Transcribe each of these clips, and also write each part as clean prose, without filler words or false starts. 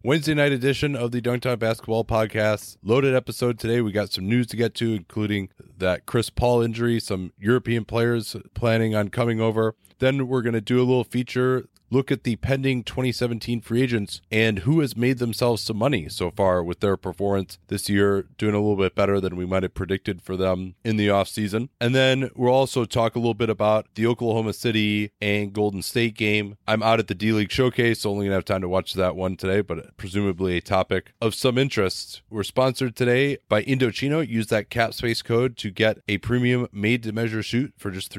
Wednesday night edition of the Dunked On Basketball Podcast. Loaded episode today. We got some news to get to, including that Chris Paul injury, some European players planning on coming over. Then we're going to do a little feature, look at the pending 2017 free agents and who has made themselves some money so far with their performance this year, doing a little bit better than we might have predicted for them in the offseason. And then we'll also talk a little bit about the Oklahoma City and Golden State game. I'm out at the D-League Showcase, so only going to have time to watch that one today, but presumably a topic of some interest. We're sponsored today by Indochino. Use that CapSpace code to get a premium made-to-measure suit for just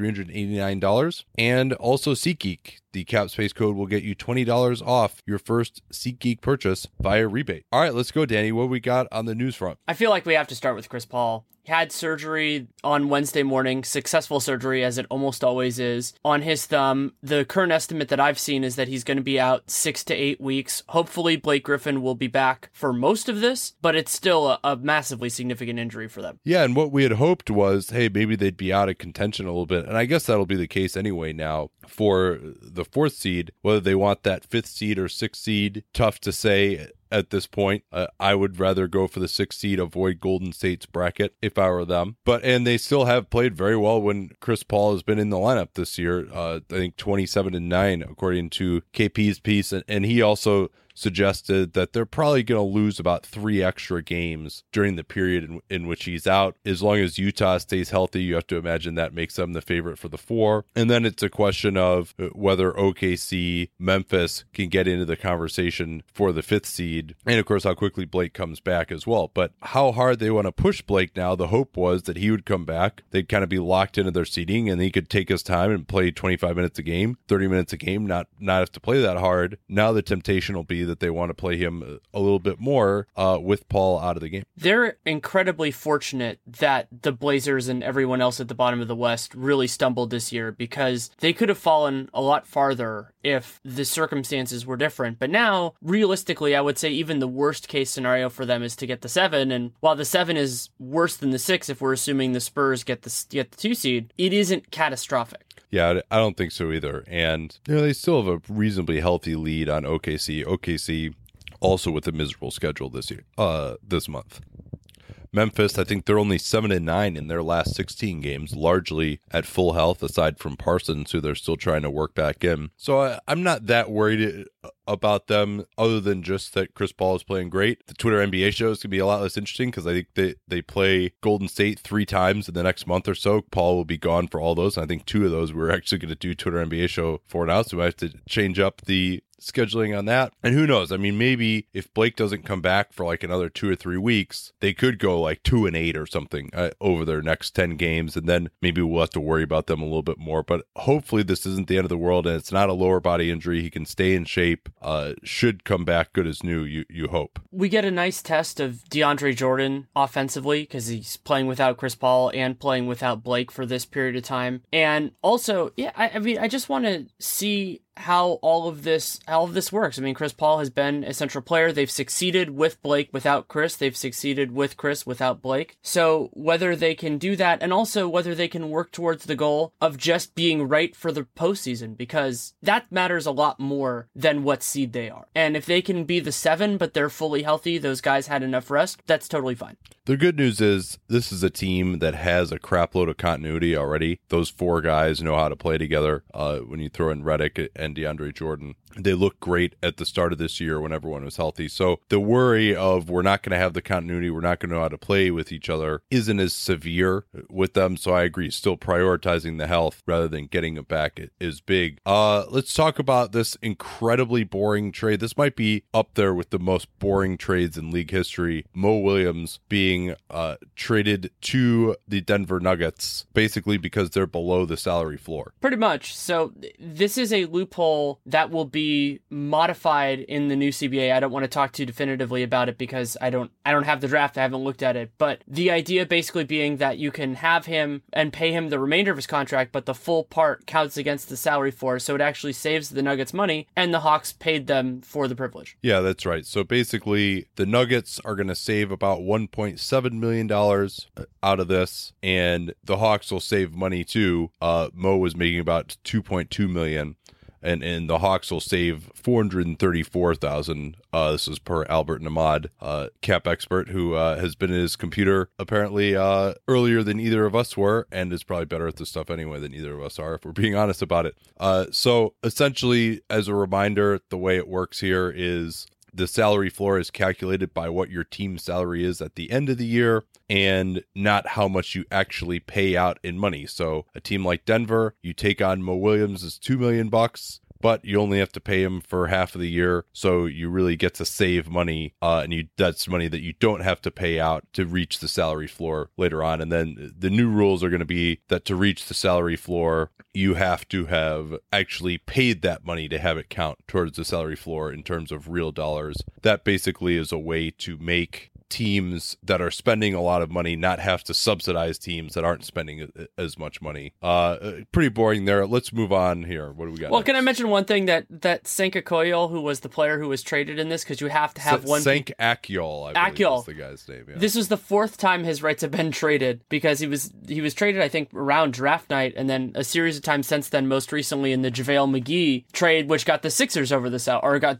$389. And also SeatGeek. The CapSpace code will get you $20 off your first SeatGeek purchase via rebate. All right, let's go, Danny. What we got on the news front? I feel like we have to start with Chris Paul. He had surgery on Wednesday morning, successful surgery as it almost always is, on his thumb. The current estimate that I've seen is that he's going to be out 6 to 8 weeks. Hopefully Blake Griffin will be back for most of this, but it's still a massively significant injury for them. Yeah, and what we had hoped was, hey, maybe they'd be out of contention a little bit. And I guess that'll be the case anyway now for the 4th seed. Whether they want that 5th seed or 6th seed, tough to say at this point. I would rather go for the 6th seed, avoid Golden State's bracket if I were them. And they still have played very well when Chris Paul has been in the lineup this year. I think 27-9 according to KP's piece, and he also suggested that they're probably going to lose about 3 extra games during the period in which he's out. As long as Utah stays healthy, you have to imagine that makes them the favorite for the 4. And then it's a question of whether OKC, Memphis can get into the conversation for the 5th seed. And of course, how quickly Blake comes back as well. But how hard they want to push Blake now, the hope was that he would come back. They'd kind of be locked into their seating and he could take his time and play 25 minutes a game, 30 minutes a game, not have to play that hard. Now the temptation will be that they want to play him a little bit more with Paul out of the game. They're incredibly fortunate that the Blazers and everyone else at the bottom of the West really stumbled this year, because they could have fallen a lot farther if the circumstances were different. But now, realistically, I would say even the worst case scenario for them is to get the 7. And while the 7 is worse than the 6, if we're assuming the Spurs get the 2 seed, it isn't catastrophic. Yeah, I don't think so either. And they still have a reasonably healthy lead on OKC. OKC also with a miserable schedule this month. Memphis, I think they're only 7-9 in their last 16 games, largely at full health, aside from Parsons, who they're still trying to work back in. So I'm not that worried about them, other than just that Chris Paul is playing great. The Twitter NBA show is going to be a lot less interesting because I think they play Golden State 3 times in the next month or so. Paul will be gone for all those. And I think 2 of those we're actually going to do Twitter NBA show for now, so I have to change up the scheduling on that. And who knows? I mean, maybe if Blake doesn't come back for like another 2 or 3 weeks, they could go like 2-8 or something over their next 10 games. And then maybe we'll have to worry about them a little bit more. But hopefully this isn't the end of the world and it's not a lower body injury. He can stay in shape, should come back good as new, you hope. We get a nice test of DeAndre Jordan offensively because he's playing without Chris Paul and playing without Blake for this period of time. And also, yeah, I mean, I just want to see how all of this works. I mean, Chris Paul has been a central player. They've succeeded with Blake without Chris. They've succeeded with Chris without Blake. So whether they can do that, and also whether they can work towards the goal of just being right for the postseason, because that matters a lot more than what seed they are. And if they can be the 7, but they're fully healthy, those guys had enough rest, that's totally fine. The good news is this is a team that has a crap load of continuity already. Those 4 guys know how to play together. When you throw in Redick and DeAndre Jordan, they looked great at the start of this year when everyone was healthy. So the worry of we're not going to have the continuity, we're not going to know how to play with each other, isn't as severe with them. So I agree, still prioritizing the health rather than getting it back is big. Let's talk about this incredibly boring trade. This might be up there with the most boring trades in league history. Mo Williams being traded to the Denver Nuggets, basically because they're below the salary floor. Pretty much. So this is a loophole that will be modified in the new CBA. I don't want to talk too definitively about it because I don't have the draft. I haven't looked at it. But the idea basically being that you can have him and pay him the remainder of his contract, but the full part counts against the salary floor. So it actually saves the Nuggets money, and the Hawks paid them for the privilege. Yeah, that's right. So basically the Nuggets are going to save about $1.7 million out of this, and the Hawks will save money too. Mo was making about $2.2 million. and the Hawks will save $434,000. This is per Albert Namad, cap expert, who has been in his computer apparently earlier than either of us were, and is probably better at this stuff anyway than either of us are, if we're being honest about it. So essentially, as a reminder, the way it works here is the salary floor is calculated by what your team's salary is at the end of the year and not how much you actually pay out in money. So a team like Denver, you take on Mo Williams is $2 million, but you only have to pay him for half of the year. So you really get to save money, and that's money that you don't have to pay out to reach the salary floor later on. And then the new rules are going to be that to reach the salary floor, you have to have actually paid that money to have it count towards the salary floor in terms of real dollars. That basically is a way to make teams that are spending a lot of money not have to subsidize teams that aren't spending as much money. Pretty boring there. Let's move on here. What do we got? Well, next? can I mention one thing that Cenk Akyol, who was the player who was traded in this, because you have to have one. Cenk Akyol, I believe is the guy's name. Yeah. This was the fourth time his rights have been traded, because he was traded, I think, around draft night, and then a series of times since then, most recently in the JaVale McGee trade, which got the Sixers over the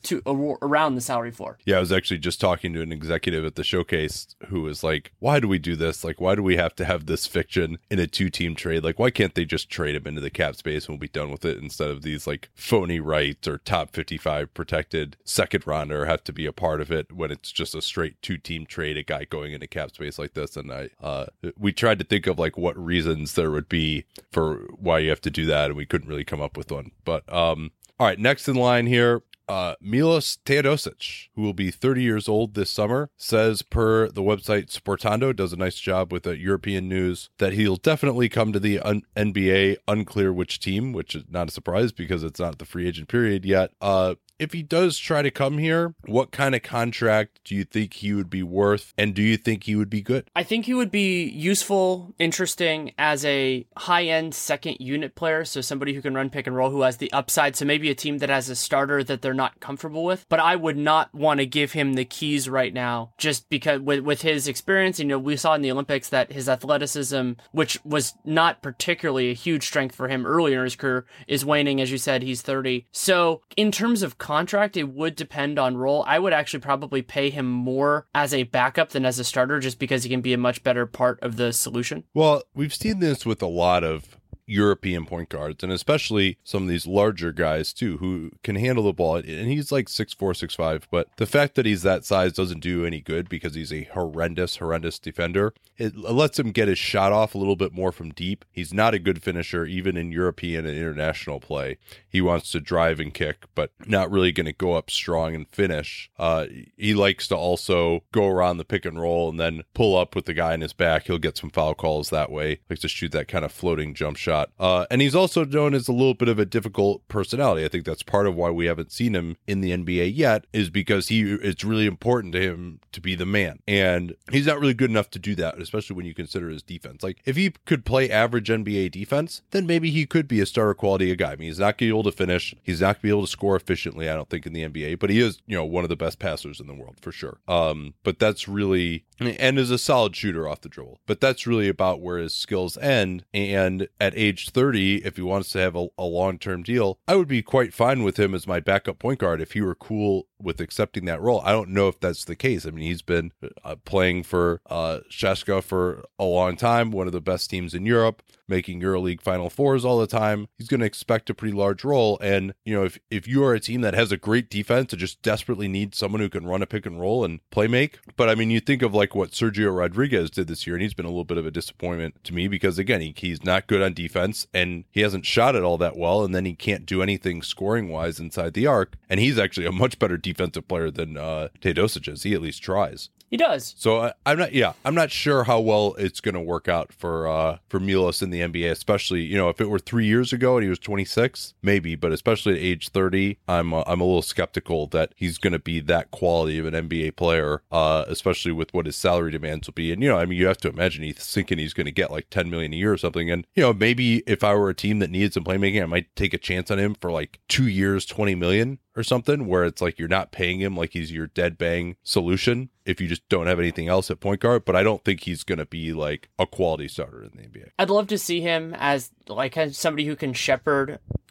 around the salary floor. Yeah, I was actually just talking to an executive at the showcase who was like, why do we do this? Like, why do we have to have this fiction in a 2-team trade? Like, why can't they just trade him into the cap space and we'll be done with it, instead of these like phony rights or top 55 protected second rounder have to be a part of it when it's just a straight 2-team trade, a guy going into cap space like this. And we tried to think of like what reasons there would be for why you have to do that, and we couldn't really come up with one. But all right, next in line here, Milos Teodosic, who will be 30 years old this summer, says per the website Sportando, does a nice job with European news, that he'll definitely come to the NBA, unclear which team, which is not a surprise because it's not the free agent period yet. If he does try to come here, what kind of contract do you think he would be worth, and do you think he would be good? I think he would be useful, interesting as a high-end second unit player, so somebody who can run pick and roll, who has the upside, so maybe a team that has a starter that they're not comfortable with. But I would not want to give him the keys right now, just because with his experience, we saw in the Olympics that his athleticism, which was not particularly a huge strength for him earlier in his career, is waning. As you said, he's 30. So in terms of contract, it would depend on role. I would actually probably pay him more as a backup than as a starter, just because he can be a much better part of the solution. Well, we've seen this with a lot of European point guards, and especially some of these larger guys too, who can handle the ball. And he's like 6'4", 6'5", but the fact that he's that size doesn't do any good, because he's a horrendous defender. It lets him get his shot off a little bit more from deep. He's not a good finisher, even in European and international play. He wants to drive and kick, but not really going to go up strong and finish. He likes to also go around the pick and roll and then pull up with the guy in his back. He'll get some foul calls that way. Likes to shoot that kind of floating jump shot. And he's also known as a little bit of a difficult personality. I think that's part of why we haven't seen him in the NBA yet, is because it's really important to him to be the man. And he's not really good enough to do that, especially when you consider his defense. Like, if he could play average NBA defense, then maybe he could be a starter quality guy. I mean, he's not going to be able to finish. He's not going to be able to score efficiently, I don't think, in the NBA. But he is, one of the best passers in the world, for sure. But that's really... and is a solid shooter off the dribble. But that's really about where his skills end. And at age 30, if he wants to have a long-term deal, I would be quite fine with him as my backup point guard if he were cool with accepting that role. I don't know if that's the case. I mean, he's been playing for CSKA for a long time, one of the best teams in Europe, making EuroLeague Final Fours all the time. He's going to expect a pretty large role. And, if you are a team that has a great defense and just desperately needs someone who can run a pick and roll and play make. But I mean, you think of like what Sergio Rodriguez did this year, and he's been a little bit of a disappointment to me because, again, he's not good on defense and he hasn't shot it all that well. And then he can't do anything scoring wise inside the arc. And he's actually a much better defensive player than Teodosic is. He at least tries. He does. So I'm not sure how well it's going to work out for Milos in the NBA, especially, if it were 3 years ago and he was 26, maybe, but especially at age 30, I'm a little skeptical that he's going to be that quality of an NBA player, especially with what his salary demands will be. And, you have to imagine he's thinking he's going to get like 10 million a year or something. And, maybe if I were a team that needed some playmaking, I might take a chance on him for like 2 years, 20 million or something, where it's like you're not paying him like he's your dead bang solution if you just don't have anything else at point guard. But I don't think he's going to be like a quality starter in the NBA. I'd love to see him as somebody who can shepherd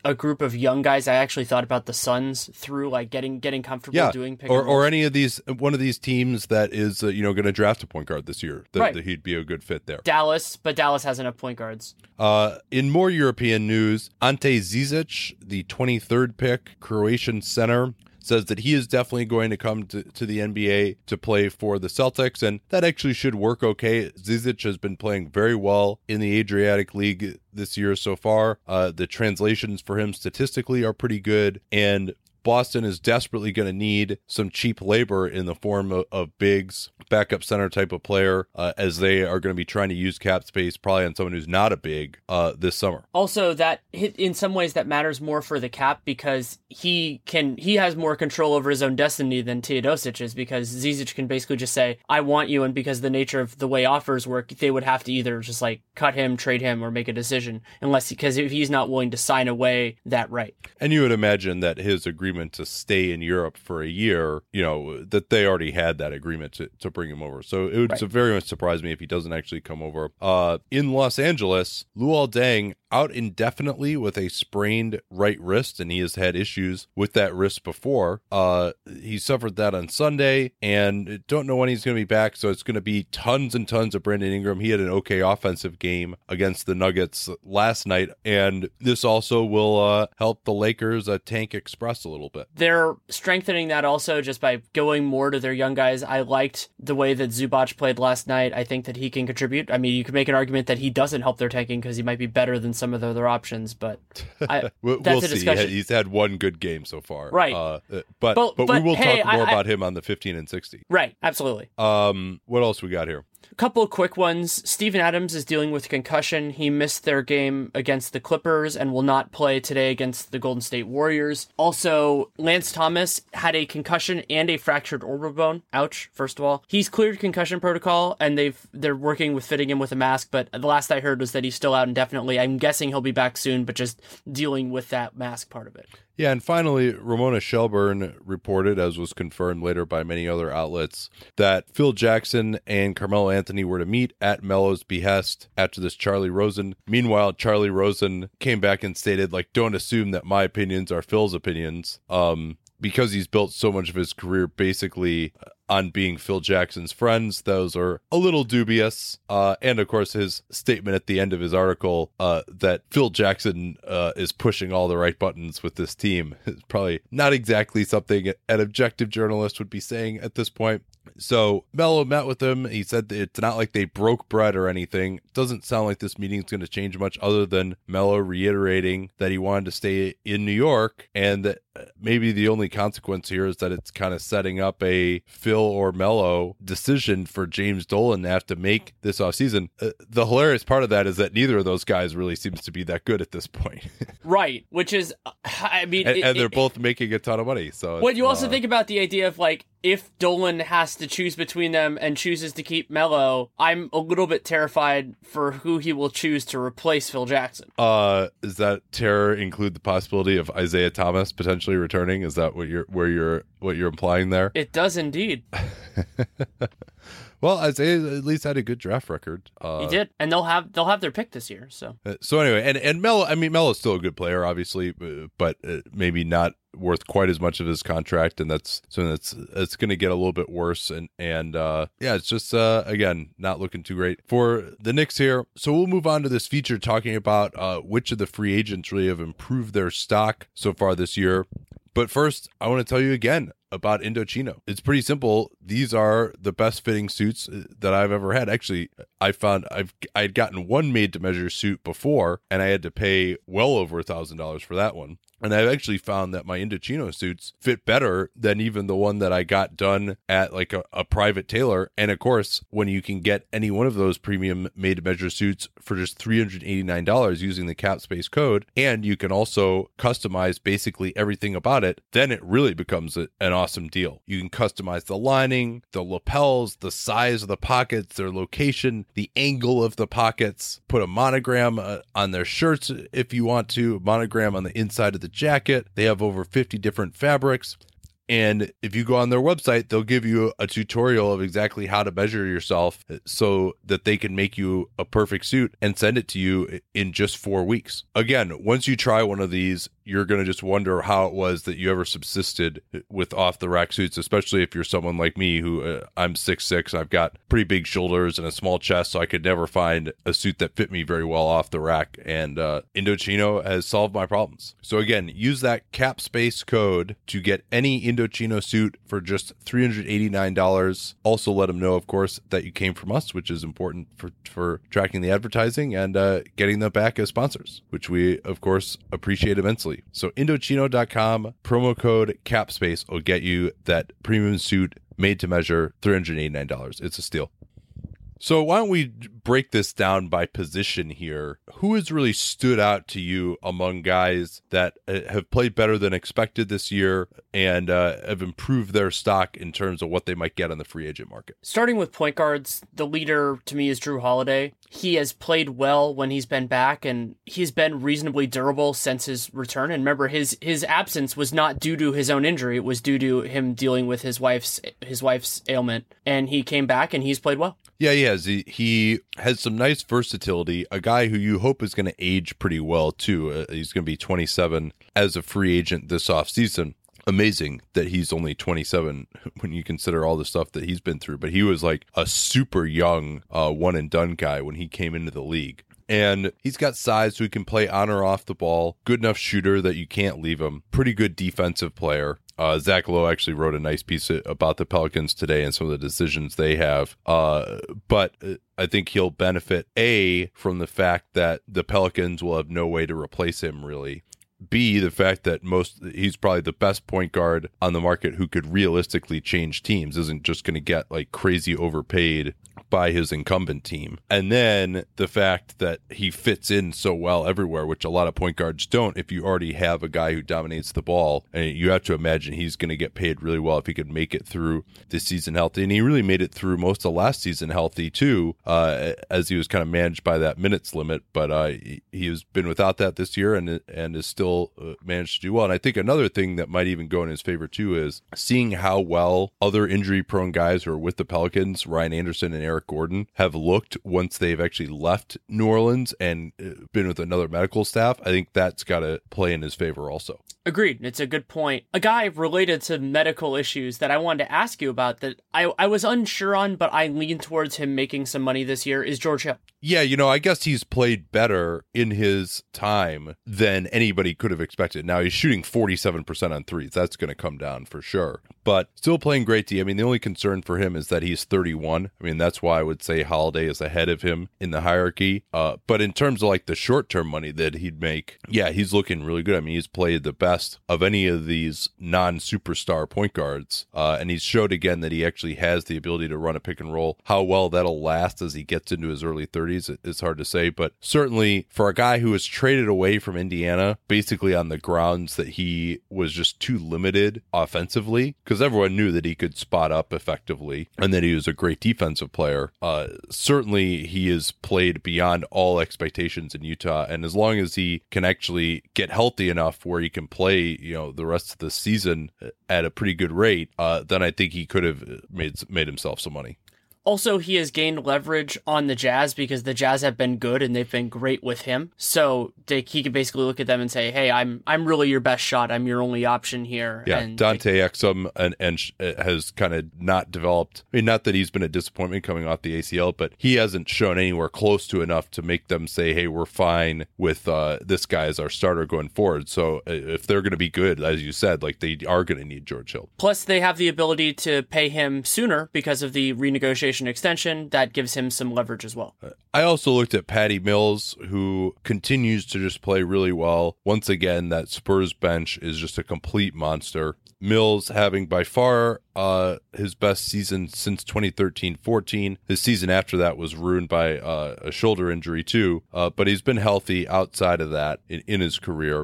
a group of young guys. I actually thought about the Suns through like getting comfortable doing pick or any of these, one of these teams that is going to draft a point guard this year. That he'd be a good fit there. Dallas, but Dallas has enough point guards. In more European news, Ante Zizic, the 23rd pick, Croatian center, says that he is definitely going to come to the NBA to play for the Celtics, and that actually should work okay. Zizic has been playing very well in the Adriatic League this year so far. The translations for him statistically are pretty good, and Boston is desperately going to need some cheap labor in the form of bigs, backup center type of player, as they are going to be trying to use cap space probably on someone who's not a big this summer. Also, that in some ways that matters more for the cap because he has more control over his own destiny than Teodosic is, because Zizic can basically just say, I want you, and because the nature of the way offers work, they would have to either just like cut him, trade him, or make a decision, because if he's not willing to sign away that right. And you would imagine that his agreement to stay in Europe for a year, that they already had that agreement to bring him over. So it would very much surprise me if he doesn't actually come over. In Los Angeles, Luol Deng out indefinitely with a sprained right wrist, and he has had issues with that wrist before. He suffered that on Sunday, and don't know when he's going to be back, so it's going to be tons and tons of Brandon Ingram. He had an okay offensive game against the Nuggets last night, and this also will help the Lakers tank express a little bit. They're strengthening that also just by going more to their young guys. I liked the way that Zubac played last night. I think that he can contribute. I mean, you could make an argument that he doesn't help their tanking because he might be better than some of the other options, but we'll that's a see. discussion. He's had one good game so far, right? But we will talk more about him on the 15 and 60. Right, absolutely. What else we got here? A couple of quick ones. Steven Adams is dealing with concussion. He missed their game against the Clippers and will not play today against the Golden State Warriors. Also, Lance Thomas had a concussion and a fractured orbital bone. Ouch, first of all. He's cleared concussion protocol, and they're working with fitting him with a mask, but the last I heard was that he's still out indefinitely. I'm guessing he'll be back soon, but just dealing with that mask part of it. Yeah, and finally, Ramona Shelburne reported, as was confirmed later by many other outlets, that Phil Jackson and Carmelo Anthony were to meet at Melo's behest after this Charlie Rosen. Meanwhile, Charlie Rosen came back and stated, don't assume that my opinions are Phil's opinions, because he's built so much of his career basically on being Phil Jackson's friends. Those are a little dubious. And of course, his statement at the end of his article that Phil Jackson is pushing all the right buttons with this team is probably not exactly something an objective journalist would be saying at this point. So Melo met with him. He said that it's not like they broke bread or anything. It doesn't sound like this meeting is going to change much other than Melo reiterating that he wanted to stay in New York, and that maybe the only consequence here is that it's kind of setting up a Phil or Melo decision for James Dolan to have to make this offseason. The hilarious part of that is that neither of those guys really seems to be that good at this point. Right, which is, I mean... and they're both making a ton of money. So what you also think about the idea of, if Dolan has to choose between them and chooses to keep Melo, I'm a little bit terrified for who he will choose to replace Phil Jackson. Does that terror include the possibility of Isaiah Thomas potentially returning? Is that what you're implying there? It does indeed. Well, Isaiah at least had a good draft record. He did, and they'll have their pick this year. So anyway, and Melo, Melo's still a good player, obviously, but maybe not worth quite as much of his contract, and that's it's going to get a little bit worse. And it's just again not looking too great for the Knicks here. So we'll move on to this feature talking about which of the free agents really have improved their stock so far this year. But first, I want to tell you again about Indochino. It's pretty simple. These are the best fitting suits that I've ever had. Actually, I found I'd gotten one made to measure suit before, and I had to pay well over $1,000 for that one. And I've actually found that my Indochino suits fit better than even the one that I got done at a private tailor. And of course, when you can get any one of those premium made-to-measure suits for just $389 using the CapSpace code, and you can also customize basically everything about it, then it really becomes an awesome deal. You can customize the lining, the lapels, the size of the pockets, their location, the angle of the pockets, put a monogram on their shirts if you want to, a monogram on the inside of the jacket. They have over 50 different fabrics. And if you go on their website, they'll give you a tutorial of exactly how to measure yourself so that they can make you a perfect suit and send it to you in just 4 weeks. Again, once you try one of these, you're going to just wonder how it was that you ever subsisted with off-the-rack suits, especially if you're someone like me who I'm 6'6", I've got pretty big shoulders and a small chest, so I could never find a suit that fit me very well off the rack, and Indochino has solved my problems. So again, use that CapSpace code to get any Indochino suit for just $389. Also let them know, of course, that you came from us, which is important for tracking the advertising and getting them back as sponsors, which we, of course, appreciate immensely. So Indochino.com, promo code CapSpace will get you that premium suit made to measure, $389. It's a steal. So why don't we break this down by position here? Who has really stood out to you among guys that have played better than expected this year and have improved their stock in terms of what they might get on the free agent market? Starting with point guards, the leader to me is Drew Holiday. He has played well when he's been back, and he's been reasonably durable since his return. And remember, his absence was not due to his own injury; it was due to him dealing with his wife's ailment. And he came back, and he's played well. Yeah, he has. He has some nice versatility. A guy who you hope is going to age pretty well too. He's going to be 27 as a free agent this offseason. Amazing that he's only 27 when you consider all the stuff that he's been through. But he was like a super young one and done guy when he came into the league. And he's got size so he can play on or off the ball. Good enough shooter that you can't leave him. Pretty good defensive player. Zach Lowe actually wrote a nice piece about the Pelicans today and some of the decisions they have. But I think he'll benefit, A, from the fact that the Pelicans will have no way to replace him, really. B, the fact that he's probably the best point guard on the market who could realistically change teams, isn't just going to get like crazy overpaid by his incumbent team. And then the fact that he fits in so well everywhere, which a lot of point guards don't. If you already have a guy who dominates the ball, and you have to imagine he's going to get paid really well if he could make it through this season healthy. And he really made it through most of last season healthy too, as he was kind of managed by that minutes limit. But he has been without that this year and is still managed to do well. And I think another thing that might even go in his favor too is seeing how well other injury prone guys who are with the Pelicans, Ryan Anderson and Eric Gordon, have looked once they've actually left New Orleans and been with another medical staff. I think that's got to play in his favor also. Agreed. It's a good point. A guy related to medical issues that I wanted to ask you about that I was unsure on, but I lean towards him making some money this year is George Hill. Yeah, I guess he's played better in his time than anybody could have expected. Now, he's shooting 47% on threes. That's going to come down for sure. But still playing great D. I mean, the only concern for him is that he's 31. I mean, that's why I would say Holiday is ahead of him in the hierarchy. But in terms of like the short-term money that he'd make, yeah, he's looking really good. I mean, he's played the best of any of these non-superstar point guards. And he's showed again that he actually has the ability to run a pick and roll. How well that'll last as he gets into his early 30s, it's hard to say. But certainly for a guy who was traded away from Indiana, basically on the grounds that he was just too limited offensively, because everyone knew that he could spot up effectively and that he was a great defensive player. Certainly he has played beyond all expectations in Utah. And as long as he can actually get healthy enough where he can play, the rest of the season at a pretty good rate, then I think he could have made himself some money. Also, he has gained leverage on the Jazz because the Jazz have been good and they've been great with him. So he can basically look at them and say, "Hey, I'm really your best shot. I'm your only option here." Yeah, and Dante Exum and has kind of not developed. I mean, not that he's been a disappointment coming off the ACL, but he hasn't shown anywhere close to enough to make them say, "Hey, we're fine with this guy as our starter going forward." So if they're going to be good, as you said, like they are going to need George Hill. Plus, they have the ability to pay him sooner because of the renegotiation extension. That gives him some leverage as well. I also looked at Patty Mills, who continues to just play really well. Once again, that Spurs bench is just a complete monster. Mills having by far his best season since 2013-14. His season after that was ruined by a shoulder injury too, but he's been healthy outside of that in his career.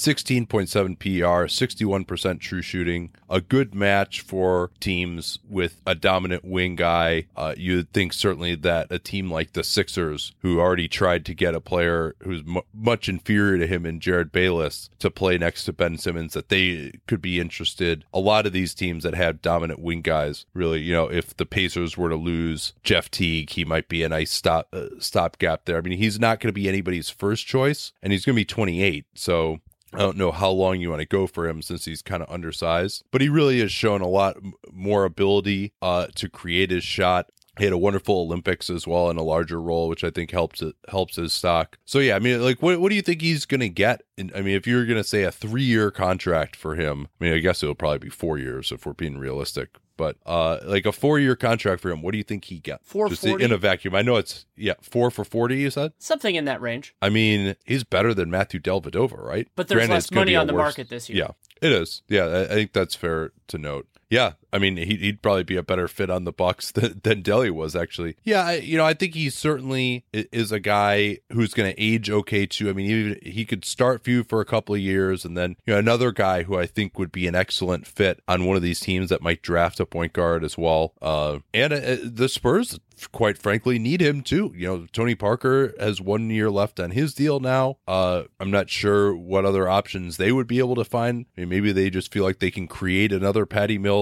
16.7 PER, 61% true shooting, a good match for teams with a dominant wing guy. You'd think certainly that a team like the Sixers, who already tried to get a player who's much inferior to him in Jared Bayless to play next to Ben Simmons, that they could be interested. A lot of these teams that have dominant wing guys, really, if the Pacers were to lose Jeff Teague, he might be a nice stopgap there. I mean, he's not going to be anybody's first choice, and he's going to be 28, so I don't know how long you want to go for him since he's kind of undersized, but he really has shown a lot more ability to create his shot. He had a wonderful Olympics as well in a larger role, which I think helps his stock. So yeah, I mean, like, what do you think he's going to get? I mean, if you're going to say a 3-year contract for him, I mean, I guess it'll probably be 4 years if we're being realistic. But like a 4-year contract for him, what do you think he gets? 440 in a vacuum. I know it's 4 for 40. You said something in that range. I mean, he's better than Matthew Dellavedova, right? But there's less money on the market this year. Yeah, it is. Yeah, I think that's fair to note. Yeah, I mean, he'd probably be a better fit on the Bucks than Delly was, actually. Yeah, I think he certainly is a guy who's going to age okay, too. I mean, he could start few for a couple of years, and then another guy who I think would be an excellent fit on one of these teams that might draft a point guard as well. And the Spurs, quite frankly, need him, too. Tony Parker has 1 year left on his deal now. I'm not sure what other options they would be able to find. I mean, maybe they just feel like they can create another Patty Mills.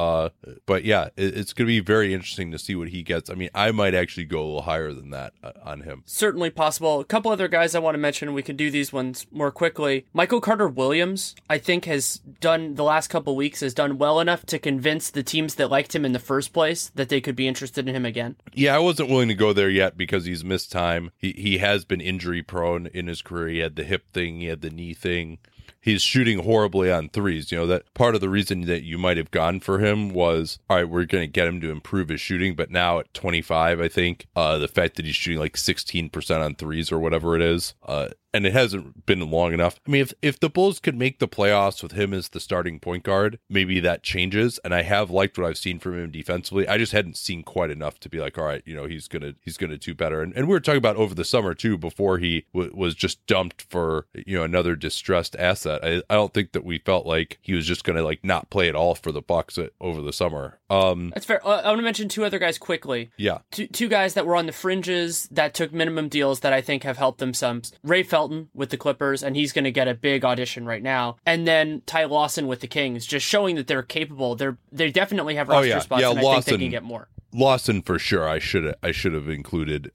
But yeah, it's going to be very interesting to see what he gets. I mean, I might actually go a little higher than that on him. Certainly possible. A couple other guys I want to mention. We could do these ones more quickly. Michael Carter-Williams, I think, the last couple weeks has done well enough to convince the teams that liked him in the first place that they could be interested in him again. Yeah, I wasn't willing to go there yet because he's missed time. He has been injury prone in his career. He had the hip thing, he had the knee thing. He's shooting horribly on threes. That part of the reason that you might have gone for him was, all right, we're going to get him to improve his shooting. But now at 25, I think the fact that he's shooting like 16% on threes or whatever it is, and it hasn't been long enough. I mean, if the Bulls could make the playoffs with him as the starting point guard, maybe that changes. And I have liked what I've seen from him defensively. I just hadn't seen quite enough to be like, all right, he's gonna do better. And we were talking about over the summer too, before he was just dumped for another distressed asset. I don't think that we felt like he was just gonna like not play at all for the Bucks over the summer. That's fair. I want to mention two other guys quickly. Yeah, two guys that were on the fringes that took minimum deals that I think have helped them some. Ray Felton with the Clippers, and he's going to get a big audition right now. And then Ty Lawson with the Kings, just showing that they're capable. They definitely have roster spots, and Lawson, I think they can get more. Lawson for sure. I should have included.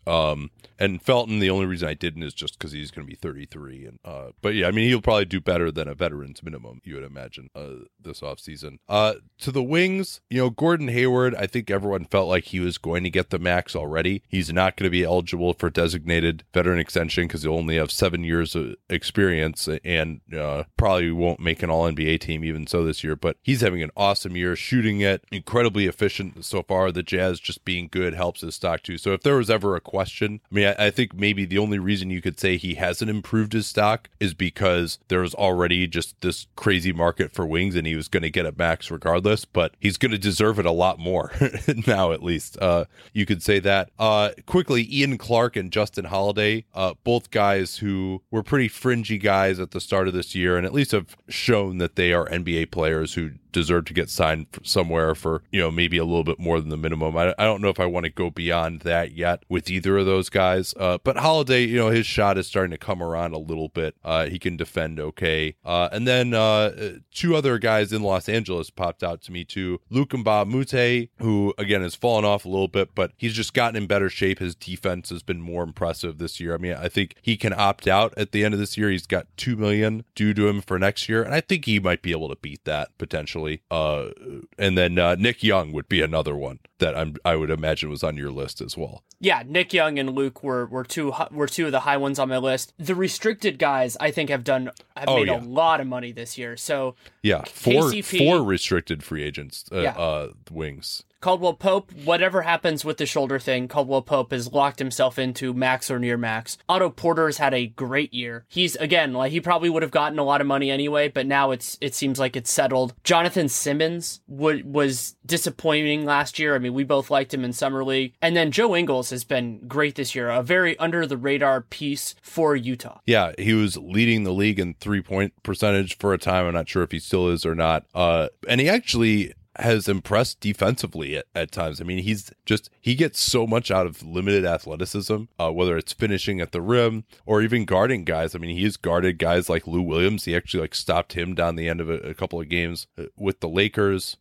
And Felton, the only reason I didn't is just because he's going to be 33. And but yeah, I mean, he'll probably do better than a veteran's minimum, you would imagine, this offseason. To the wings, Gordon Hayward, I think everyone felt like he was going to get the max already. He's not going to be eligible for designated veteran extension because he'll only have 7 years of experience and probably won't make an All-NBA team even so this year. But he's having an awesome year, shooting it, incredibly efficient so far. The Jazz just being good helps his stock too. So if there was ever a question, I mean, I think maybe the only reason you could say he hasn't improved his stock is because there was already just this crazy market for wings and he was going to get a max regardless, but he's going to deserve it a lot more now, at least. You could say that. Quickly, Ian Clark and Justin Holiday, both guys who were pretty fringy guys at the start of this year and at least have shown that they are NBA players who deserve to get signed somewhere for, maybe a little bit more than the minimum. I don't know if I want to go beyond that yet with either of those guys. But Holiday, his shot is starting to come around a little bit. He can defend okay. And then two other guys in Los Angeles popped out to me too. Lukumba Mute, who again has fallen off a little bit, but he's just gotten in better shape. His defense has been more impressive this year. I mean, I think he can opt out at the end of this year. He's got $2 million due to him for next year, and I think he might be able to beat that potentially. And then Nick Young would be another one that I would imagine was on your list as well. Yeah, Nick Young and Luke were two of the high ones on my list. The restricted guys, I think, have made a lot of money this year. So yeah, four restricted free agents, wings. Caldwell Pope, whatever happens with the shoulder thing, Caldwell Pope has locked himself into max or near max. Otto Porter's had a great year. He's, again, like he probably would have gotten a lot of money anyway, but now it seems like it's settled. Jonathan Simmons was disappointing last year. I mean, we both liked him in Summer League. And then Joe Ingles has been great this year, a very under-the-radar piece for Utah. Yeah, he was leading the league in three-point percentage for a time. I'm not sure if he still is or not. And he actually has impressed defensively at times. I mean, he gets so much out of limited athleticism, whether it's finishing at the rim or even guarding guys. I mean, he's guarded guys like Lou Williams. He actually stopped him down the end of a couple of games with the Lakers.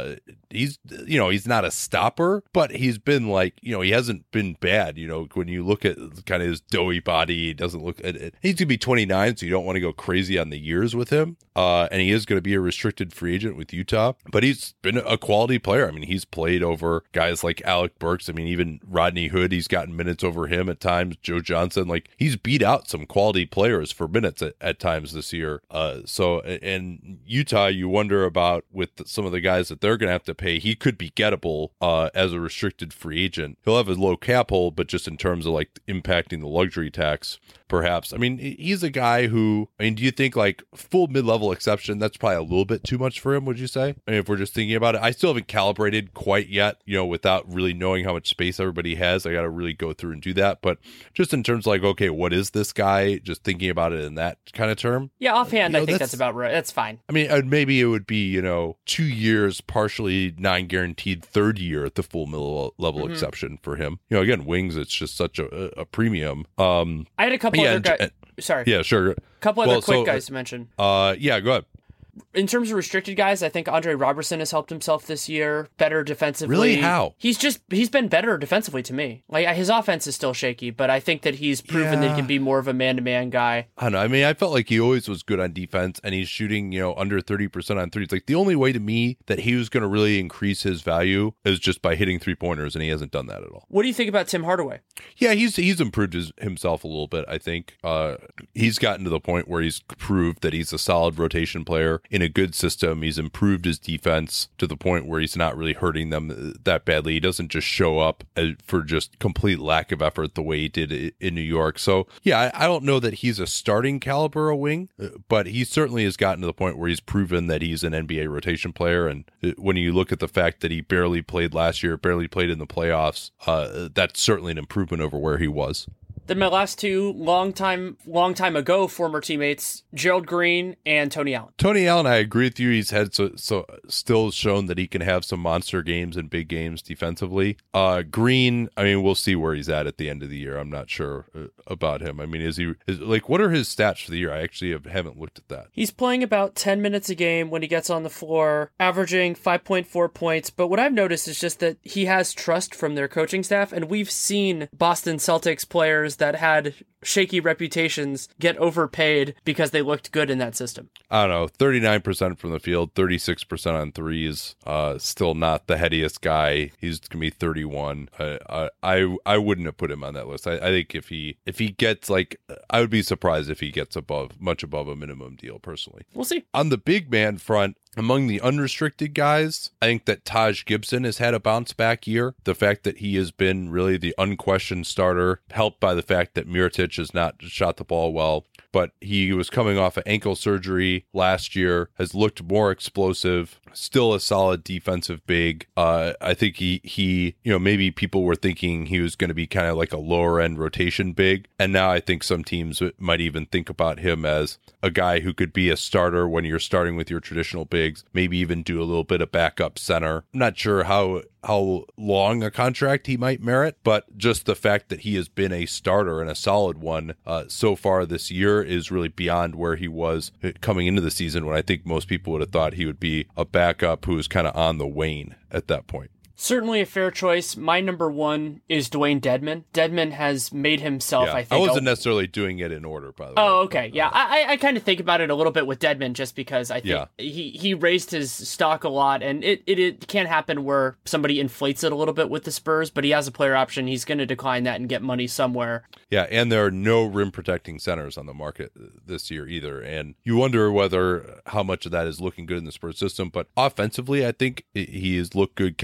He's not a stopper, but he's been he hasn't been bad. When you look at kind of his doughy body, he doesn't look. He's going to be 29, so you don't want to go crazy on the years with him. And he is going to be a restricted free agent with Utah, but he's been a quality player. I mean, he's played over guys like Alec Burks. I mean, even Rodney Hood, he's gotten minutes over him at times. Joe Johnson, he's beat out some quality players for minutes at times this year. So in Utah, you wonder about with some of the guys that they're going to have to pay. He could be gettable as a restricted free agent. He'll have a low cap hold, but just in terms of impacting the luxury tax, perhaps. I mean, he's a guy who, do you think full mid-level exception, that's probably a little bit too much for him, would you say? I mean, if we're just thinking about it, I still haven't calibrated quite yet, without really knowing how much space everybody has. I got to really go through and do that. But just in terms of okay, what is this guy? Just thinking about it in that kind of term. Yeah, offhand, I think that's about right. That's fine. I mean, maybe it would be, 2 years, partially non-guaranteed, third year at the full mid-level exception for him. Again, wings, it's just such a premium. I had a couple other guys. Sorry. Yeah, sure. A couple other quick guys to mention. Yeah, go ahead. In terms of restricted guys, I think Andre Robertson has helped himself this year. Better defensively. Really? How? He's been better defensively to me. His offense is still shaky, but I think that he's proven that he can be more of a man-to-man guy. I don't know. I mean, I felt like he always was good on defense, and he's shooting, under 30% on threes. The only way to me that he was going to really increase his value is just by hitting three-pointers, and he hasn't done that at all. What do you think about Tim Hardaway? Yeah, he's improved himself a little bit, I think. He's gotten to the point where he's proved that he's a solid rotation player in a good system. He's improved his defense to the point where he's not really hurting them that badly. He doesn't just show up for just complete lack of effort the way he did in New York. So, yeah, I don't know that he's a starting caliber of wing, but he certainly has gotten to the point where he's proven that he's an NBA rotation player. And when you look at the fact that he barely played last year, barely played in the playoffs, that's certainly an improvement over where he was. Then my last two long time ago former teammates, Gerald Green and Tony Allen. Tony Allen, I agree with you. He's had still shown that he can have some monster games and big games defensively. Green, I mean, we'll see where he's at the end of the year. I'm not sure about him. I mean, what are his stats for the year? I actually haven't looked at that. He's playing about 10 minutes a game when he gets on the floor, averaging 5.4 points. But what I've noticed is just that he has trust from their coaching staff, and we've seen Boston Celtics players that had shaky reputations get overpaid because they looked good in that system. I don't know, 39% from the field, 36% on threes. Still not the headiest guy. He's gonna be 31. I wouldn't have put him on that list. I think if he gets I would be surprised if he gets much above a minimum deal personally. We'll see. On the big man front, among the unrestricted guys, I think that Taj Gibson has had a bounce back year. The fact that he has been really the unquestioned starter, helped by the fact that Mirotic has not shot the ball well, but he was coming off of ankle surgery last year, has looked more explosive, still a solid defensive big. I think he maybe people were thinking he was going to be kind of like a lower end rotation big, and now I think some teams might even think about him as a guy who could be a starter when you're starting with your traditional bigs, maybe even do a little bit of backup center. I'm not sure how long a contract he might merit, but just the fact that he has been a starter and a solid one so far this year is really beyond where he was coming into the season, when I think most people would have thought he would be a backup who was kind of on the wane at that point. Certainly a fair choice. My number one is Dwayne Dedmon. Dedmon has made himself, I think. I wasn't necessarily doing it in order, by the way. Oh, okay. Yeah, I kind of think about it a little bit with Dedmon just because I think he raised his stock a lot, and it can happen where somebody inflates it a little bit with the Spurs, but he has a player option. He's going to decline that and get money somewhere. Yeah, and there are no rim protecting centers on the market this year either, and you wonder how much of that is looking good in the Spurs system, but offensively, I think he has looked good catching the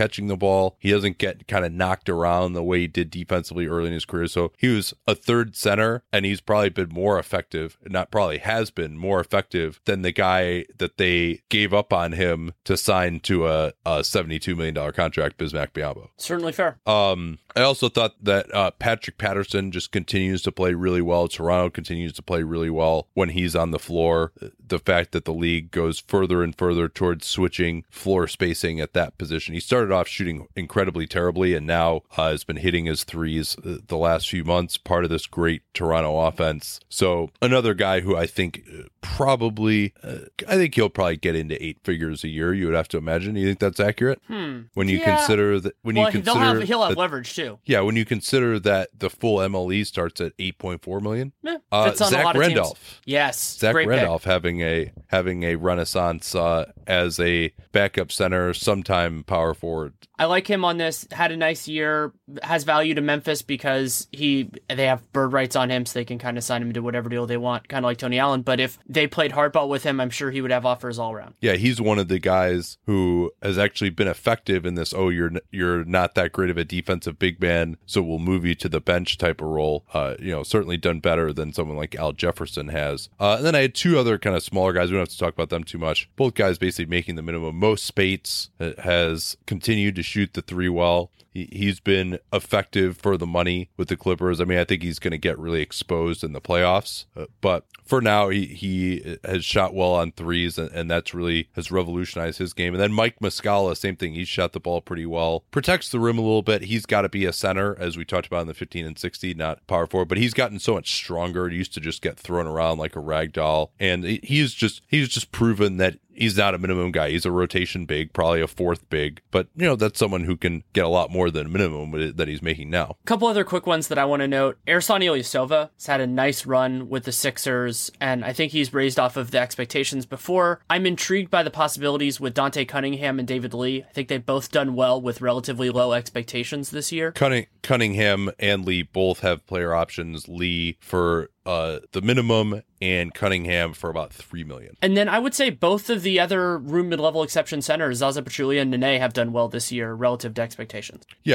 ball. He doesn't get kind of knocked around the way he did defensively early in his career. So he was a third center, and he's probably been more effective, not probably has been more effective than the guy that they gave up on him to sign to a $72 million contract, Bismack Biyombo. Certainly fair. I also thought that Patrick Patterson just continues to play really well. Toronto continues to play really well when he's on the floor. The fact that the league goes further and further towards switching floor spacing at that position. He started off shooting incredibly terribly and now has been hitting his threes the last few months, part of this great Toronto offense. So another guy who I think probably, I think he'll probably get into 8 figures a year, you would have to imagine. You think that's accurate? When you consider that, he'll have leverage too. Yeah, when you consider that the full MLE starts at $8.4 million. Fits on Zach a lot of Randolph. teams. Yes, Zach great Randolph pick. having a renaissance as a backup center, sometime power forward. I like him on this. Had a nice year. Has value to Memphis because they have bird rights on him, so they can kind of sign him to whatever deal they want, kind of like Tony Allen. But if they played hardball with him, I'm sure he would have offers all around. Yeah, he's one of the guys who has actually been effective in this. Oh, you're not that great of a defensive big man, so we'll move you to the bench type of role. Certainly done better than someone like Al Jefferson has. And then I had 2 other kind of smaller guys. We don't have to talk about them too much. Both guys basically making the minimum. Mo Spates has continued to shoot the 3 well. He's been effective for the money with the Clippers. I mean, I think he's going to get really exposed in the playoffs. But for now, he has shot well on threes, and that's really has revolutionized his game. And then Mike Muscala, same thing. He's shot the ball pretty well. Protects the rim a little bit. He's got to be a center, as we talked about in the 15 and 60, not power forward. But he's gotten so much stronger. He used to just get thrown around like a rag doll. And he's just proven that he's not a minimum guy. He's a rotation big, probably a 4th big. But, that's someone who can get a lot more than a minimum that he's making now. A couple other quick ones that I want to note. Ersan Ilyasova has had a nice run with the Sixers, and I think he's raised off of the expectations before. I'm intrigued by the possibilities with Dante Cunningham and David Lee. I think they've both done well with relatively low expectations this year. Cunningham and Lee both have player options. Lee for the minimum and Cunningham for about $3 million. And then I would say both of the other room mid-level exception centers, Zaza Pachulia and Nene, have done well this year relative to expectations. Yeah,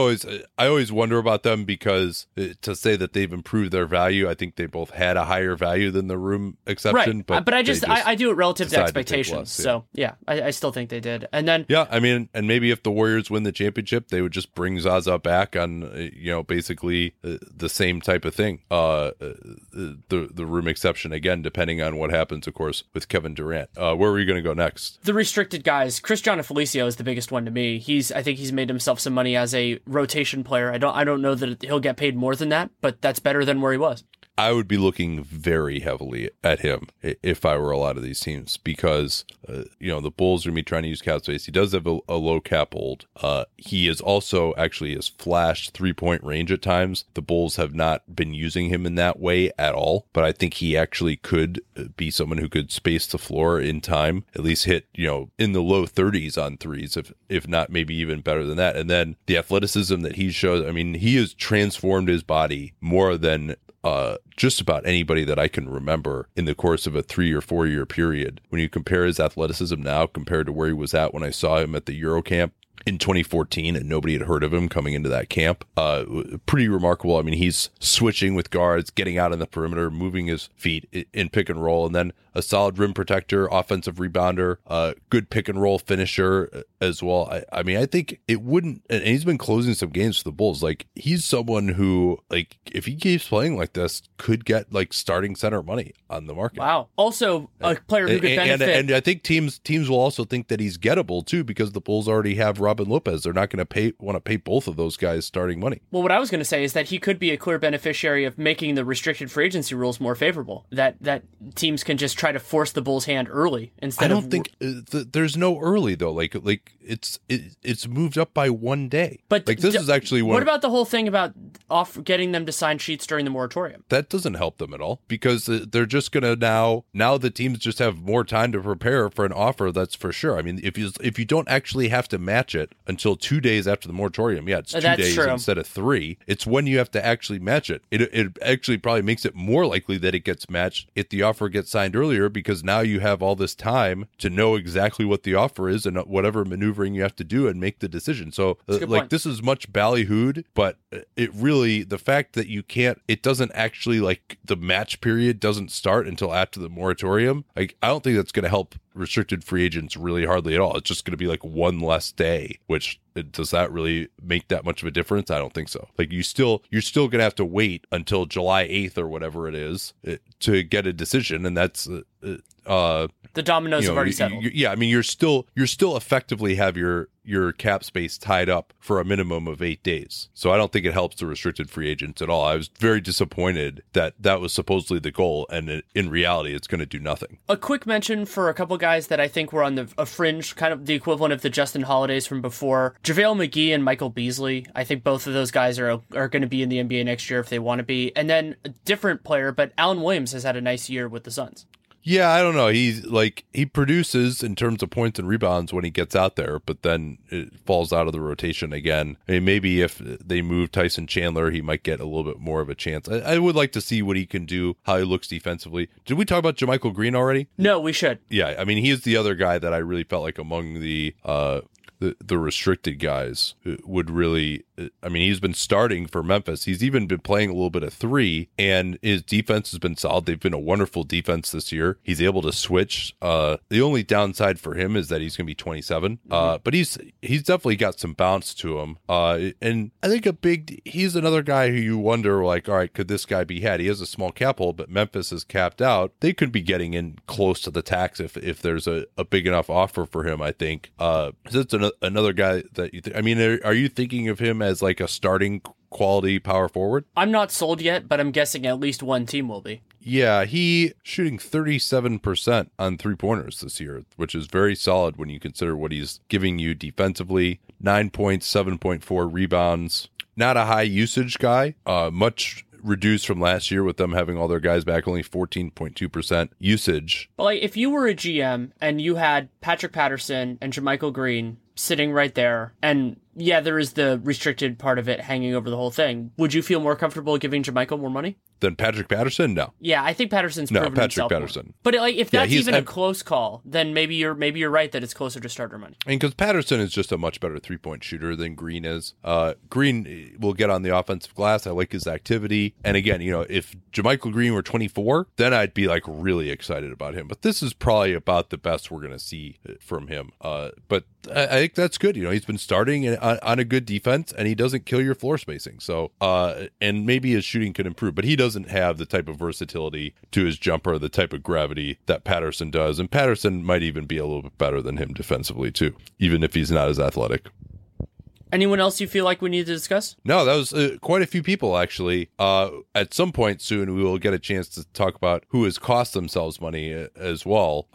I always wonder about them because to say that they've improved their value, I think they both had a higher value than the room exception. Right, but I do it relative to expectations. Less, So yeah, I still think they did. And then I mean, and maybe if the Warriors win the championship, they would just bring Zaza back on basically the same type of thing. The room exception again, depending on what happens, of course, with Kevin Durant. Where are you going to go next? The restricted guys. Cristiano Felicio is the biggest one to me. I think he's made himself some money as a rotation player. I don't know that he'll get paid more than that, but that's better than where he was. I would be looking very heavily at him if I were a lot of these teams because, the Bulls are going to be trying to use cap space. He does have a low cap hold. He is also actually has flashed 3-point range at times. The Bulls have not been using him in that way at all, but I think he actually could be someone who could space the floor in time, at least hit, in the low 30s on threes, if not maybe even better than that. And then the athleticism that he shows, I mean, he has transformed his body more than just about anybody that I can remember in the course of a 3 or 4 year period. When you compare his athleticism now compared to where he was at when I saw him at the Eurocamp in 2014 and nobody had heard of him coming into that camp, pretty remarkable. I mean, he's switching with guards, getting out on the perimeter, moving his feet in pick and roll, and then a solid rim protector, offensive rebounder, good pick and roll finisher as well. I mean, I think it wouldn't, and he's been closing some games for the Bulls. Like, he's someone who, like, if he keeps playing like this, could get like starting center money on the market. Wow. Also, a player who could benefit. And I think teams will also think that he's gettable too, because the Bulls already have Robin Lopez. They're not going to want to pay both of those guys starting money. Well, what I was going to say is that he could be a clear beneficiary of making the restricted free agency rules more favorable. That teams can just try to force the Bulls' hand early instead of. I don't think there's no early though. Like it's moved up by 1 day. But like this is actually what about the whole thing about getting them to sign sheets during the moratorium? That doesn't help them at all, because they're just going to now the teams just have more time to prepare for an offer. That's for sure. I mean, if you don't actually have to match it until 2 days after the moratorium, it's 2 days true. Instead of 3. It's when you have to actually match it. It actually probably makes it more likely that it gets matched if the offer gets signed earlier, earlier because now you have all this time to know exactly what the offer is and whatever maneuvering you have to do and make the decision. So this is much ballyhooed, but it really, the fact that you can't, it doesn't actually, like, the match period doesn't start until after the moratorium. Like, I don't think that's going to help restricted free agents really hardly at all. It's just going to be like one less day, which does that really make that much of a difference? I don't think so. Like, you're still going to have to wait until July 8th or whatever it is to get a decision. And that's, the dominoes have already settled. Yeah, I mean, you're still effectively have your cap space tied up for a minimum of 8 days. So I don't think it helps the restricted free agents at all. I was very disappointed that was supposedly the goal, and in reality, it's going to do nothing. A quick mention for a couple guys that I think were on a fringe, kind of the equivalent of the Justin Holidays from before. JaVale McGee and Michael Beasley. I think both of those guys are going to be in the NBA next year if they want to be. And then a different player, but Alan Williams has had a nice year with the Suns. Yeah, I don't know. He produces in terms of points and rebounds when he gets out there, but then it falls out of the rotation again. I mean, maybe if they move Tyson Chandler, he might get a little bit more of a chance. I would like to see what he can do, how he looks defensively. Did we talk about JaMychal Green already? No, we should. Yeah, I mean, he is the other guy that I really felt like among the restricted guys would really, I mean, he's been starting for Memphis. He's even been playing a little bit of three, and his defense has been solid. They've been a wonderful defense this year. He's able to switch. The only downside for him is that he's going to be 27, but he's definitely got some bounce to him. And I think he's another guy who you wonder, like, all right, could this guy be had? He has a small cap hold, but Memphis is capped out. They could be getting in close to the tax if there's a big enough offer for him, I think. So it's another guy that you think, I mean, are you thinking of him as like a starting quality power forward? I'm not sold yet, but I'm guessing at least one team will be. Yeah, he shooting 37% on 3-pointers this year, which is very solid when you consider what he's giving you defensively. 9 points, 7.4 rebounds. Not a high usage guy, much reduced from last year with them having all their guys back, only 14.2% usage. But like, if you were a GM and you had Patrick Patterson and JaMychal Green sitting right there, and yeah, there is the restricted part of it hanging over the whole thing, would you feel more comfortable giving JaMychal more money? Than Patrick Patterson? No. Yeah, I think Patterson's proven himself Patterson. More. But like, if that's even a close call, then maybe you're right that it's closer to starter money. And because Patterson is just a much better 3-point shooter than Green is. Green will get on the offensive glass. I like his activity. And again, you know, if JaMychal Green were 24, then I'd be like really excited about him. But this is probably about the best we're going to see from him. But I think that's good. You know, he's been starting on a good defense, and he doesn't kill your floor spacing. So, and maybe his shooting could improve, but he doesn't have the type of versatility to his jumper, the type of gravity that Patterson does. And Patterson might even be a little bit better than him defensively too, even if he's not as athletic. Anyone else you feel like we need to discuss? No, that was quite a few people, actually. At some point soon, we will get a chance to talk about who has cost themselves money as well.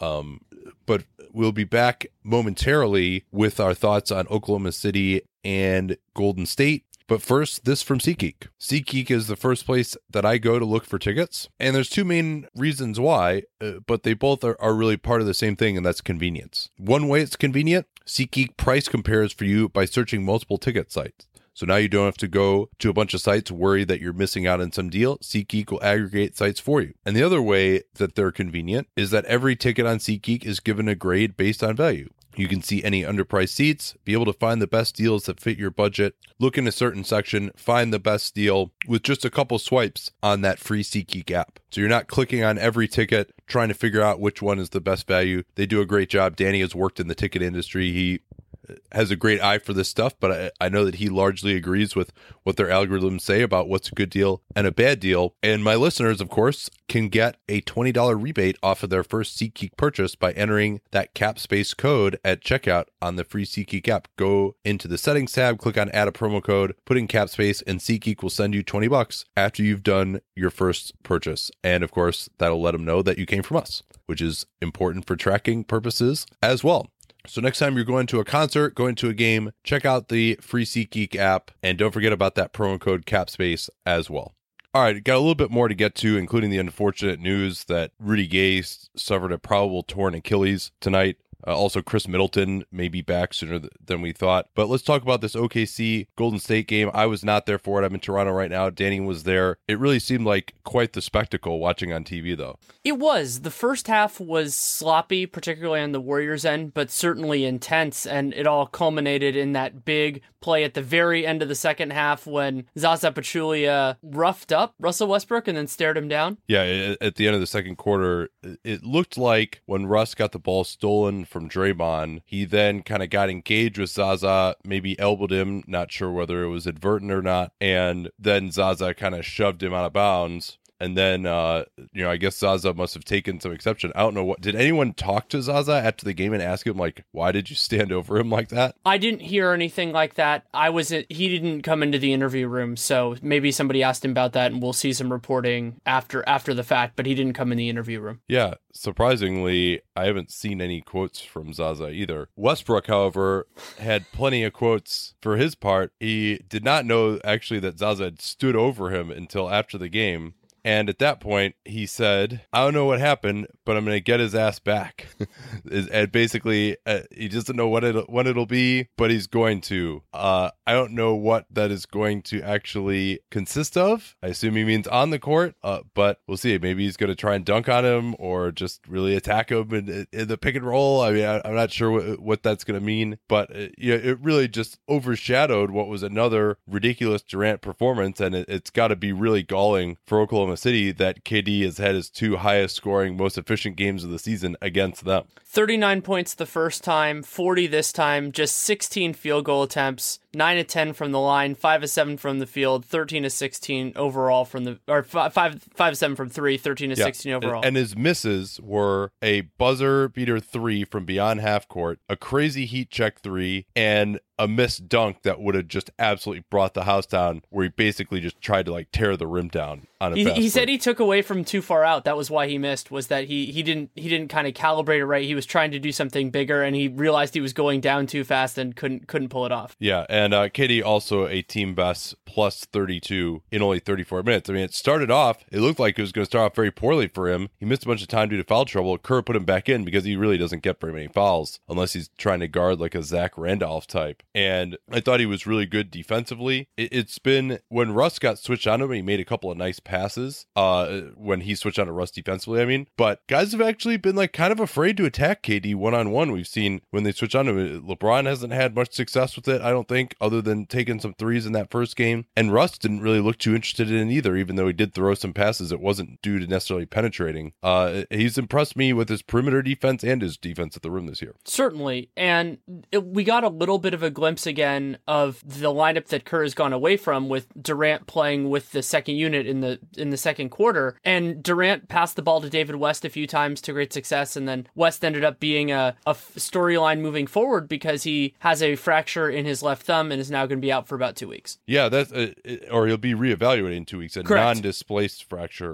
But we'll be back momentarily with our thoughts on Oklahoma City and Golden State. But first, this from SeatGeek. SeatGeek is the first place that I go to look for tickets. And there's two main reasons why, but they both are really part of the same thing, and that's convenience. One way it's convenient, SeatGeek price compares for you by searching multiple ticket sites. So now you don't have to go to a bunch of sites, worry that you're missing out on some deal. SeatGeek will aggregate sites for you. And the other way that they're convenient is that every ticket on SeatGeek is given a grade based on value. You can see any underpriced seats, be able to find the best deals that fit your budget, look in a certain section, find the best deal with just a couple swipes on that free SeatGeek app. So you're not clicking on every ticket, trying to figure out which one is the best value. They do a great job. Danny has worked in the ticket industry. He has a great eye for this stuff, but I know that he largely agrees with what their algorithms say about what's a good deal and a bad deal. And my listeners, of course, can get a $20 rebate off of their first SeatGeek purchase by entering that CapSpace code at checkout on the free SeatGeek app. Go into the settings tab, click on add a promo code, put in CapSpace, and SeatGeek will send you $20 after you've done your first purchase. And of course, that'll let them know that you came from us, which is important for tracking purposes as well. So next time you're going to a concert, going to a game, check out the free SeatGeek app, and don't forget about that promo code CapSpace as well. All right, got a little bit more to get to, including the unfortunate news that Rudy Gay suffered a probable torn Achilles tonight. Also, Chris Middleton may be back sooner than we thought. But let's talk about this OKC Golden State game. I was not there for it. I'm in Toronto right now. Danny was there. It really seemed like quite the spectacle watching on TV, though. It was. The first half was sloppy, particularly on the Warriors' end, but certainly intense, and it all culminated in that big play at the very end of the second half when Zaza Pachulia roughed up Russell Westbrook and then stared him down. Yeah, at the end of the second quarter, it looked like when Russ got the ball stolen from Draymond, he then kind of got engaged with Zaza, maybe elbowed him, not sure whether it was advertent or not, and then Zaza kind of shoved him out of bounds. And then, I guess Zaza must have taken some exception. I don't know did anyone talk to Zaza after the game and ask him, like, why did you stand over him like that? I didn't hear anything like that. He didn't come into the interview room, so maybe somebody asked him about that and we'll see some reporting after the fact, but he didn't come in the interview room. Yeah, surprisingly, I haven't seen any quotes from Zaza either. Westbrook, however, had plenty of quotes for his part. He did not know actually that Zaza had stood over him until after the game. And at that point, he said, I don't know what happened, but I'm going to get his ass back. And basically, he doesn't know when it'll be, but he's going to. I don't know what that is going to actually consist of. I assume he means on the court, but we'll see. Maybe he's going to try and dunk on him or just really attack him in the pick and roll. I mean, I'm not sure what that's going to mean, but it really just overshadowed what was another ridiculous Durant performance, and it's got to be really galling for Oklahoma City that KD has had his two highest scoring, most efficient games of the season against them. 39 points the first time, 40 this time, just 16 field goal attempts, 9 of 10 from the line, 5 of 7 from the field, 13 of 16 overall or 5 of 7 from 3, 13 of 16 overall. And his misses were a buzzer beater 3 from beyond half court, a crazy heat check 3, and a missed dunk that would have just absolutely brought the house down, where he basically just tried to tear the rim down on a fast break. He said he took away from too far out. That was why he missed, was that he didn't kind of calibrate it right. He was trying to do something bigger, and he realized he was going down too fast and couldn't pull it off. Yeah, and KD also a team best plus 32 in only 34 minutes. I mean, it started off, it looked like it was going to start off very poorly for him. He missed a bunch of time due to foul trouble. Kerr put him back in because he really doesn't get very many fouls unless he's trying to guard like a Zach Randolph type. And I thought he was really good defensively. It's been, when Russ got switched on him, he made a couple of nice passes when he switched on to Russ defensively, I mean. But guys have actually been kind of afraid to attack KD one-on-one. We've seen when they switch on him, LeBron hasn't had much success with it, I don't think, other than taking some threes in that first game. And Russ didn't really look too interested in it either, even though he did throw some passes. It wasn't due to necessarily penetrating. He's impressed me with his perimeter defense and his defense at the rim this year. Certainly. And we got a little bit of a glimpse again of the lineup that Kerr has gone away from, with Durant playing with the second unit in the second quarter. And Durant passed the ball to David West a few times to great success, and then West ended up being a storyline moving forward because he has a fracture in his left thumb and is now going to be out for about 2 weeks. Yeah, that's or he'll be reevaluated in 2 weeks. A Correct. Non-displaced fracture.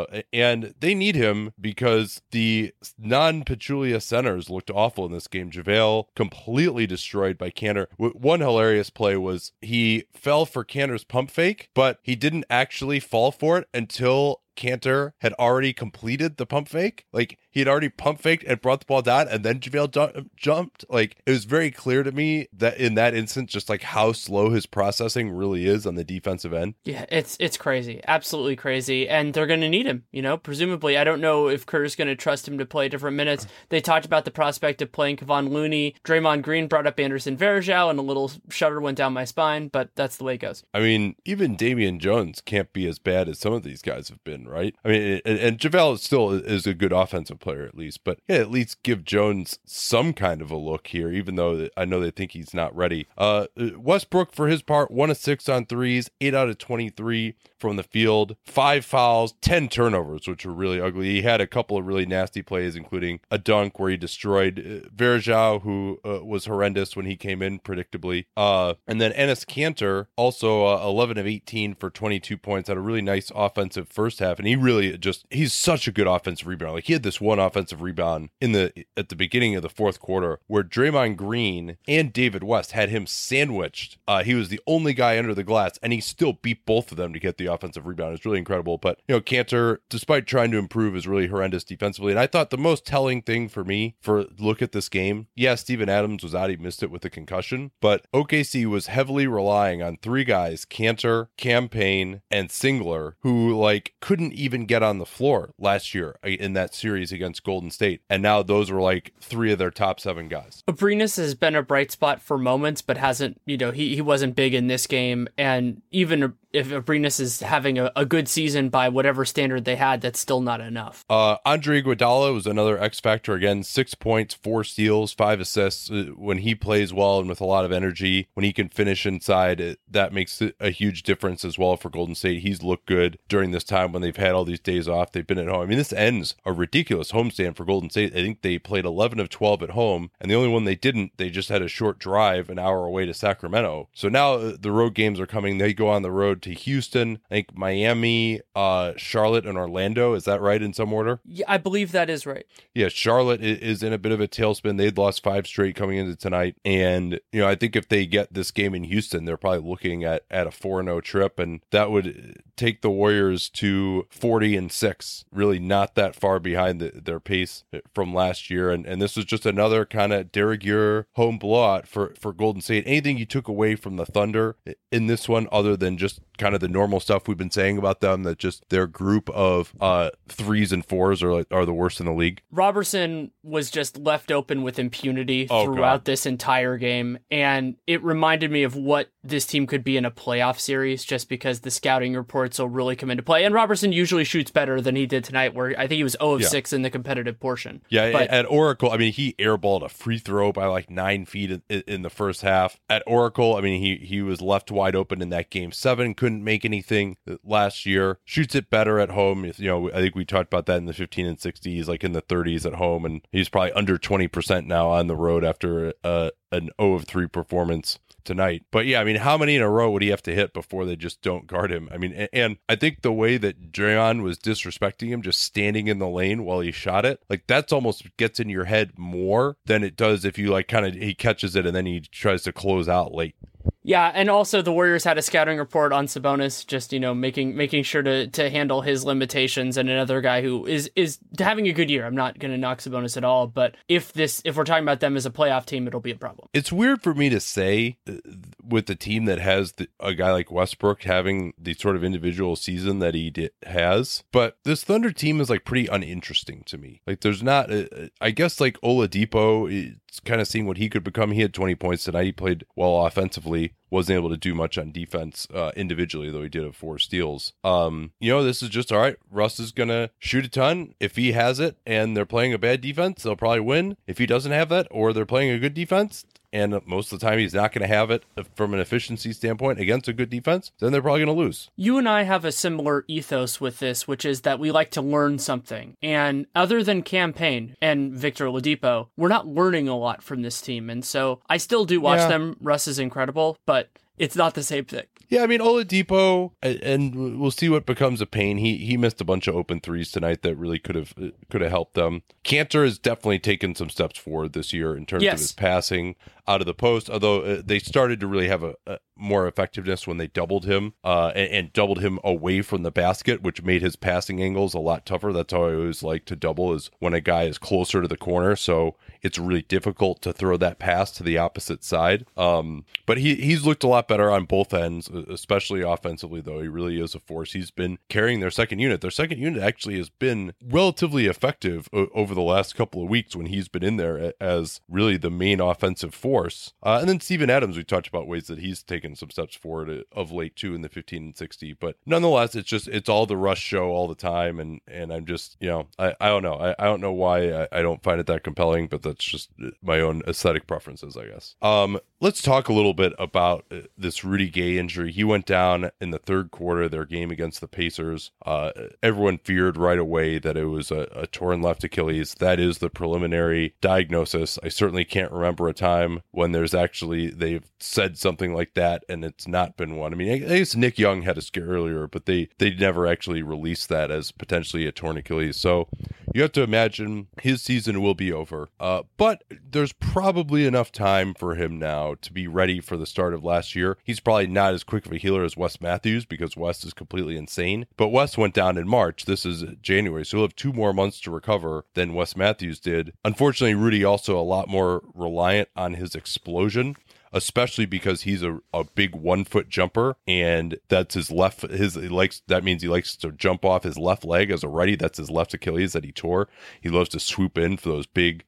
And they need him because the non-Pachulia centers looked awful in this game. JaVale completely destroyed by Kanter. One hilarious play was he fell for Kanter's pump fake, but he didn't actually fall for it until Kanter had already completed the pump fake. He had already pump faked and brought the ball down, and then JaVale jumped. It was very clear to me that in that instance, just how slow his processing really is on the defensive end. Yeah, it's crazy. Absolutely crazy. And they're going to need him, presumably. I don't know if Kerr's going to trust him to play different minutes. They talked about the prospect of playing Kevon Looney. Draymond Green brought up Anderson Varejao, and a little shudder went down my spine, but that's the way it goes. I mean, even Damian Jones can't be as bad as some of these guys have been, right? I mean, and JaVale still is a good offensive player at least, but yeah, at least give Jones some kind of a look here, even though I know they think he's not ready. Westbrook, for his part, 1 of 6 on threes, 8 out of 23 from the field, 5 fouls, 10 turnovers, which were really ugly. He had a couple of really nasty plays, including a dunk where he destroyed Varejao, who was horrendous when he came in, predictably. And then Enes Kanter, also 11 of 18 for 22 points, had a really nice offensive first half, and he really he's such a good offensive rebounder. He had this one one offensive rebound at the beginning of the fourth quarter where Draymond Green and David West had him sandwiched. He was the only guy under the glass, and he still beat both of them to get the offensive rebound. It's really incredible. But, Kanter, despite trying to improve, is really horrendous defensively. And I thought the most telling thing for me for look at this game, Steven Adams was out. He missed it with a concussion. But OKC was heavily relying on three guys, Kanter, Cam Payne, and Singler, who couldn't even get on the floor last year in that series against Golden State. And now those were three of their top 7 guys. Abrines has been a bright spot for moments, but hasn't, he wasn't big in this game. And even if Abrines is having a good season by whatever standard they had, that's still not enough. Andre Iguodala was another X factor. Again, 6 points, 4 steals, 5 assists. When he plays well and with a lot of energy, when he can finish inside, that makes a huge difference as well for Golden State. He's looked good during this time when they've had all these days off. They've been at home. I mean, this ends a ridiculous homestand for Golden State. I think they played 11 of 12 at home, and the only one they didn't, they just had a short drive an hour away to Sacramento. So now the road games are coming. They go on the road to Houston, I think Miami, Charlotte, and Orlando. Is that right in some order? Yeah, I believe that is right. Yeah, Charlotte is in a bit of a tailspin. They'd lost 5 straight coming into tonight. And, I think if they get this game in Houston, they're probably looking at a 4-0 trip, and that would take the Warriors to 40-6, really not that far behind their pace from last year. And this was just another kind of de rigueur home blowout for Golden State. Anything you took away from the Thunder in this one, other than just kind of the normal stuff we've been saying about them, that just their group of 3s and 4s are the worst in the league? Robertson was just left open with impunity throughout this entire game, and it reminded me of what this team could be in a playoff series, just because the scouting reports will really come into play. And Robertson usually shoots better than he did tonight, where I think he was 0 of 6 in the competitive portion. Yeah, but at Oracle, I mean, he airballed a free throw by 9 feet in the first half. At Oracle, I mean, he was left wide open in that game 7, couldn't make anything last year. Shoots it better at home. I think we talked about that in the 15 and 60s, in the 30s at home, and he's probably under 20% now on the road after an 0 of 3 performance tonight. But yeah, I mean, how many in a row would he have to hit before they just don't guard him? I mean, and I think the way that Draymond was disrespecting him, just standing in the lane while he shot it, that's almost gets in your head more than it does if you he catches it and then he tries to close out late. Yeah, and also the Warriors had a scouting report on Sabonis, just making sure to handle his limitations, and another guy who is having a good year. I'm not going to knock Sabonis at all, but if we're talking about them as a playoff team, it'll be a problem. It's weird for me to say with the team that has a guy like Westbrook having the sort of individual season that he has, but this Thunder team is pretty uninteresting to me. There's not, I guess Oladipo, it's kind of seeing what he could become. He had 20 points tonight. He played well offensively. Wasn't able to do much on defense individually, though he did have 4 steals. This is just all right. Russ is going to shoot a ton. If he has it and they're playing a bad defense, they'll probably win. If he doesn't have that or they're playing a good defense, and most of the time he's not going to have it from an efficiency standpoint against a good defense, then they're probably going to lose. You and I have a similar ethos with this, which is that we like to learn something. And other than Cam Payne and Victor Oladipo, we're not learning a lot from this team. And so I still do watch them. Russ is incredible, but it's not the same thing. Yeah, I mean, Oladipo, and we'll see what becomes of Payne. He missed a bunch of open 3s tonight that really could have helped them. Kanter has definitely taken some steps forward this year in terms of his passing out of the post, although they started to really have a more effectiveness when they doubled him and doubled him away from the basket, which made his passing angles a lot tougher. That's how I always like to double, is when a guy is closer to the corner, so it's really difficult to throw that pass to the opposite side. But he's looked a lot better on both ends, especially offensively, though. He really is a force. He's been carrying their second unit. Their second unit actually has been relatively effective over the last couple of weeks when he's been in there as really the main offensive force. And then Steven Adams, we talked about ways that he's taken some steps forward of late too in the 15 and 60. But nonetheless, it's all the Rush show all the time. And I'm just, I don't know. I don't know why I don't find it that compelling, but that's just my own aesthetic preferences, I guess. Let's talk a little bit about this Rudy Gay injury. He went down in the third quarter of their game against the Pacers. Everyone feared right away that it was a torn left Achilles. That is the preliminary diagnosis. I certainly can't remember a time when there's actually, they've said something like that and it's not been one. I mean, I guess Nick Young had a scare earlier, but they never actually released that as potentially a torn Achilles. So you have to imagine his season will be over. But there's probably enough time for him now to be ready for the start of last year. He's probably not as quick of a healer as Wes Matthews because Wes is completely insane. But Wes went down in March. This is January. So he'll have 2 more months to recover than Wes Matthews did. Unfortunately, Rudy also a lot more reliant on his explosion, especially because he's a big 1-foot jumper, and that's his left. That means he likes to jump off his left leg as a righty. That's his left Achilles that he tore. He loves to swoop in for those big,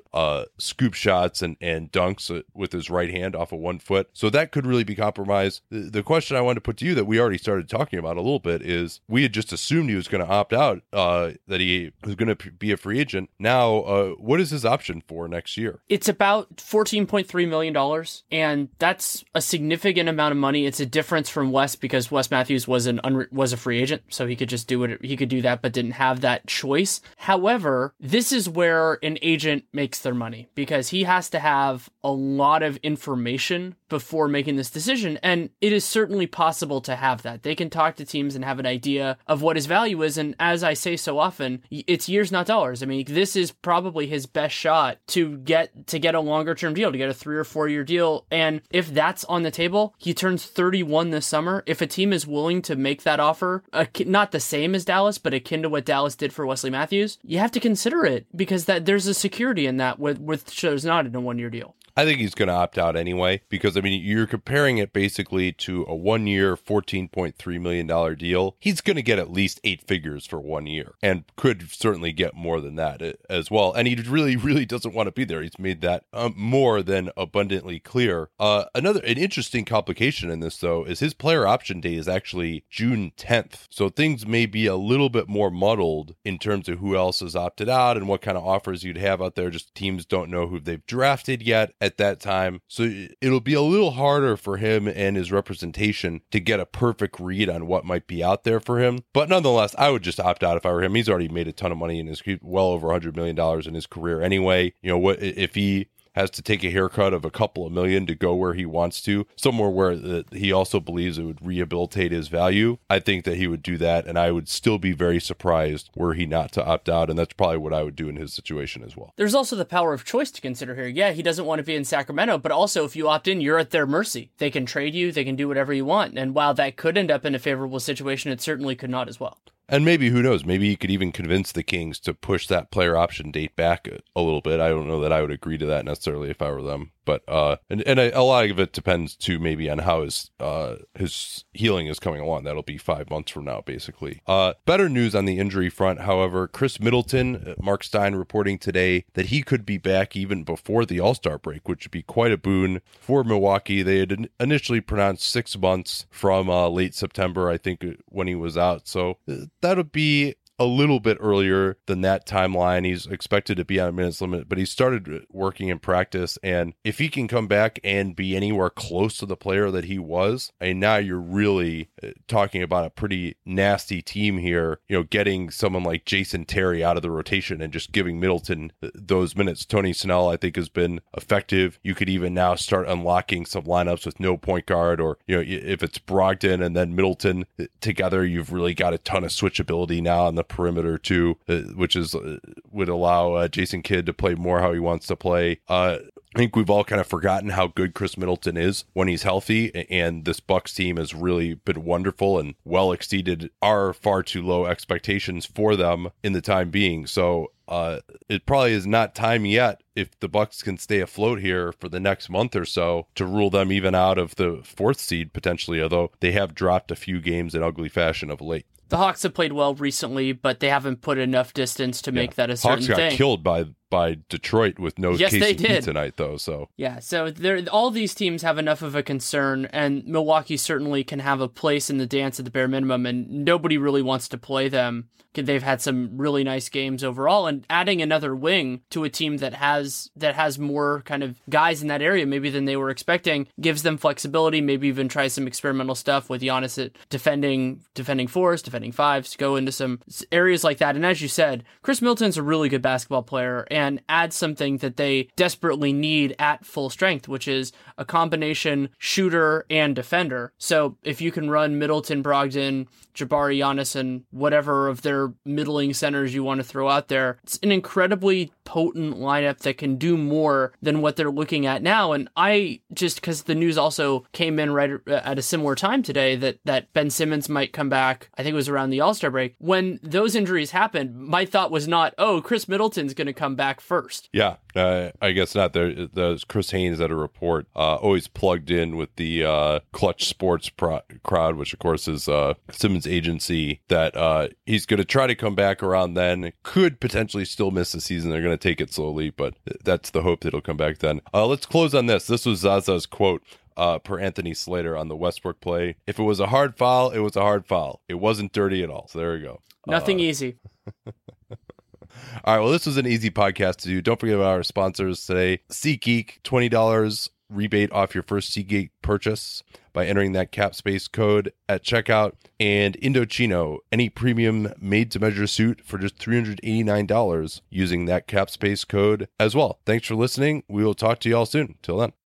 scoop shots and dunks with his right hand off of 1 foot. So that could really be compromised. The question I wanted to put to you that we already started talking about a little bit is we had just assumed he was going to opt out, that he was going to be a free agent. Now, what is his option for next year? It's about $14.3 million. And that's a significant amount of money. It's a difference from Wes because Wes Matthews was a free agent, so he could just do it. He could do that, but didn't have that choice. However, this is where an agent makes their money because he has to have a lot of information before making this decision. And it is certainly possible to have that. They can talk to teams and have an idea of what his value is. And as I say so often, it's years, not dollars. I mean, this is probably his best shot to get a longer term deal, to get a 3 or 4 year deal. And if that's on the table, he turns 31 this summer. If a team is willing to make that offer, not the same as Dallas, but akin to what Dallas did for Wesley Matthews, you have to consider it because there's a security in that with shows not in a 1 year deal. I think he's going to opt out anyway, because, I mean, you're comparing it basically to a 1 year, $14.3 million deal. He's going to get at least 8 figures for 1 year and could certainly get more than that as well. And he really, really doesn't want to be there. He's made that more than abundantly clear. An interesting complication in this, though, is his player option day is actually June 10th. So things may be a little bit more muddled in terms of who else has opted out and what kind of offers you'd have out there. Just teams don't know who they've drafted yet at that time. So it'll be a little harder for him and his representation to get a perfect read on what might be out there for him. But nonetheless, I would just opt out if I were him. He's already made a ton of money in his, well over $100 million in his career anyway. You know, what if he has to take a haircut of a couple of million to go where he wants to, somewhere where he also believes it would rehabilitate his value, I think that he would do that, and I would still be very surprised were he not to opt out, and that's probably what I would do in his situation as well. There's also the power of choice to consider here. Yeah, he doesn't want to be in Sacramento, but also if you opt in, you're at their mercy. They can trade you, they can do whatever you want, and while that could end up in a favorable situation, it certainly could not as well. And maybe, who knows, maybe you could even convince the Kings to push that player option date back a little bit. I don't know that I would agree to that necessarily if I were them. But a lot of it depends too, maybe on how his healing is coming along. That'll be 5 months from now, basically. Better news on the injury front, however. Chris Middleton, Mark Stein reporting today that he could be back even before the All-Star break, which would be quite a boon for Milwaukee. They had initially pronounced 6 months from late September, I think, when he was out. So that'll be a little bit earlier than that timeline. He's expected to be on a minutes limit, but he started working in practice, and if he can come back and be anywhere close to the player that he was, and now you're really talking about a pretty nasty team here, you know, getting someone like Jason Terry out of the rotation and just giving Middleton those minutes. Tony Snell, I think, has been effective. You could even now start unlocking some lineups with no point guard, or, you know, if it's Brogdon and then Middleton together, you've really got a ton of switchability now on the perimeter too, which is would allow Jason Kidd to play more how he wants to play. I think we've all kind of forgotten how good Chris Middleton is when he's healthy, and this Bucks team has really been wonderful and well exceeded our far too low expectations for them in the time being. So it probably is not time yet, if the Bucks can stay afloat here for the next month or so, to rule them even out of the 4th seed potentially, although they have dropped a few games in ugly fashion of late. The Hawks have played well recently, but they haven't put enough distance to make that a certain thing. Hawks got killed by Detroit with no KCP tonight, though. So yeah, so all these teams have enough of a concern, and Milwaukee certainly can have a place in the dance at the bare minimum, and nobody really wants to play them. They've had some really nice games overall, and adding another wing to a team that has more kind of guys in that area maybe than they were expecting gives them flexibility. Maybe even try some experimental stuff with Giannis at defending 4s, defending 5s, go into some areas like that. And as you said, Chris Middleton's a really good basketball player, and and add something that they desperately need at full strength, which is a combination shooter and defender. So if you can run Middleton, Brogdon, Jabari, Giannis, and whatever of their middling centers you want to throw out there, it's an incredibly potent lineup that can do more than what they're looking at now. And I just, because the news also came in right at a similar time today that Ben Simmons might come back, I think it was around the All-Star break. When those injuries happened, my thought was not, oh, Chris Middleton's going to come back first. Yeah, I guess not. There's Chris Haynes at a report, always plugged in with the Clutch Sports crowd, which of course is Simmons' agency, that he's going to try to come back around then. Could potentially still miss the season. They're going to take it slowly, but that's the hope that he'll come back then. Let's close on this. This was Zaza's quote. Per Anthony Slater on the Westbrook play. If it was a hard foul, it was a hard foul. It wasn't dirty at all. So there we go. Nothing easy. All right. Well, this was an easy podcast to do. Don't forget about our sponsors today. SeatGeek, $20 rebate off your first SeatGeek purchase by entering that cap space code at checkout. And Indochino, any premium made-to-measure suit for just $389 using that cap space code as well. Thanks for listening. We will talk to you all soon. Till then.